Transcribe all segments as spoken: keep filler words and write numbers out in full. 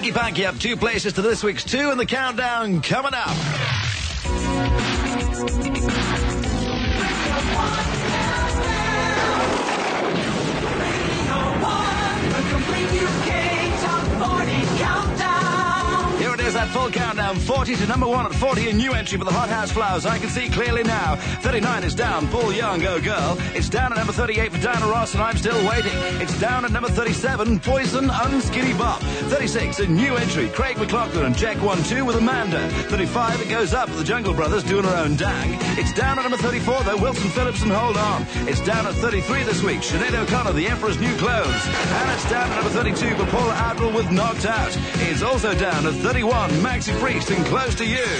Hanky Panky up two places to this week's two, and the countdown coming up. Here it is, that full countdown, forty to number one at forty, a new entry for the Hot House Flowers. I can see clearly now. thirty-nine is down, Paul Young, Oh Girl. It's down at number thirty-eight for Diana Ross, and I'm Still Waiting. It's down at number thirty-seven, Poison, Unskinny Bop. thirty-six, a new entry, Craig McLachlan and Check One Two with Amanda. thirty-five, it goes up with the Jungle Brothers doing her own dang. It's down at number thirty-four, though, Wilson Phillips and Hold On. It's down at thirty-three this week, Sinead O'Connor, The Emperor's New Clothes. And it's down at number thirty-two for Paula Admiral with Knocked Out. It's also down at thirty-one, Maxi Priest and Close to You.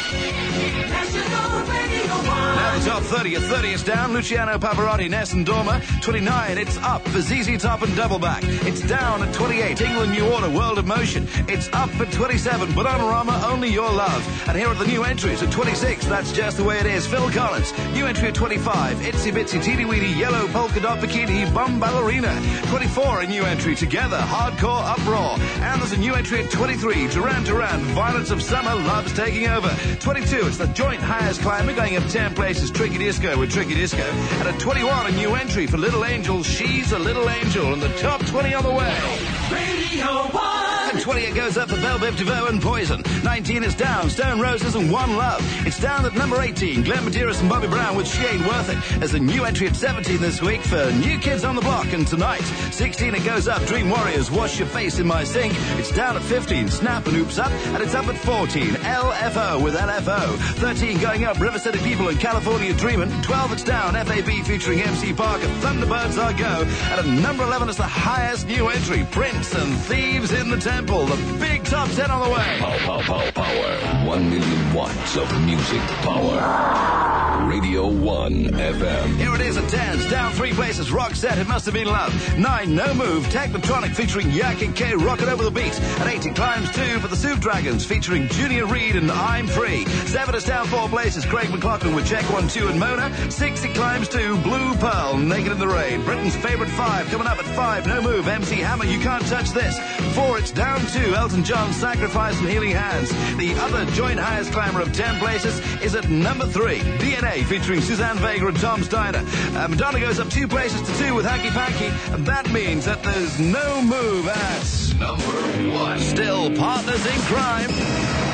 Now the top thirty. At thirty, it's down, Luciano Pavarotti, Ness and Dorma. twenty-nine, it's up for Z Z Top and Doubleback. It's down at twenty-eight, England New Order, World of Motion. It's up at twenty-seven, Bananarama, Only Your Love. And here are the new entries. At twenty-six, That's Just the Way It Is, Phil Collins. New entry at twenty-five, Itsy Bitsy Teeny Weeny, Yellow Polka Dot Bikini, Bum Ballerina. twenty-four, a new entry, Together, Hardcore Uproar. And there's a new entry at twenty-three, Duran Duran, Violence of Summer, Love's Taking Over. twenty-two, it's the joint highest climber, going up ten places, Tricky Disco with Tricky Disco. And at twenty-one, a new entry for Little Angel, She's a Little Angel, and the top twenty on the way. Radio one. And twenty, it goes up for Belle Biv DeVoe and Poison. nineteen is down, Stone Roses and One Love. It's down at number eighteen, Glenn Medeiros and Bobby Brown with She Ain't Worth It. There's a new entry at seventeen this week for New Kids on the Block, and tonight, sixteen, it goes up, Dream Warriors, Wash Your Face in My Sink. It's down at fifteen, Snap and Oops Up, and it's up at fourteen, L F O with L F O. thirteen, going up, River City People and California Dreamin'. twelve, it's down, F A B featuring M C Parker, Thunderbirds I Go. And at number eleven is the highest new entry, Prince and Thieves in the Temple. The big top ten on the way. Pow, pow, pow, power. One million watts of music power. Radio one F M. Here it is at ten, it's down three places, Roxette, It Must Have Been Love. nine, No Move, Technotronic featuring Yak and K, Rockin' Over the Beat. At eight, it climbs two for the Soup Dragons featuring Junior Reid and I'm Free. seven is down four places, Craig McLachlan with Check One Two and Mona. six, it climbs two, Blue Pearl, Naked in the Rain. Britain's favourite five, coming up at five, No Move, M C Hammer, You Can't Touch This. four, it's down two, Elton John, Sacrifice and Healing Hands. The other joint highest climber of ten places is at number three, D N A featuring Suzanne Vega and Tom Steiner. Uh, Madonna goes up two places to two with Hanky Panky, and that means that there's No Move at number one. Still Partners in Crime.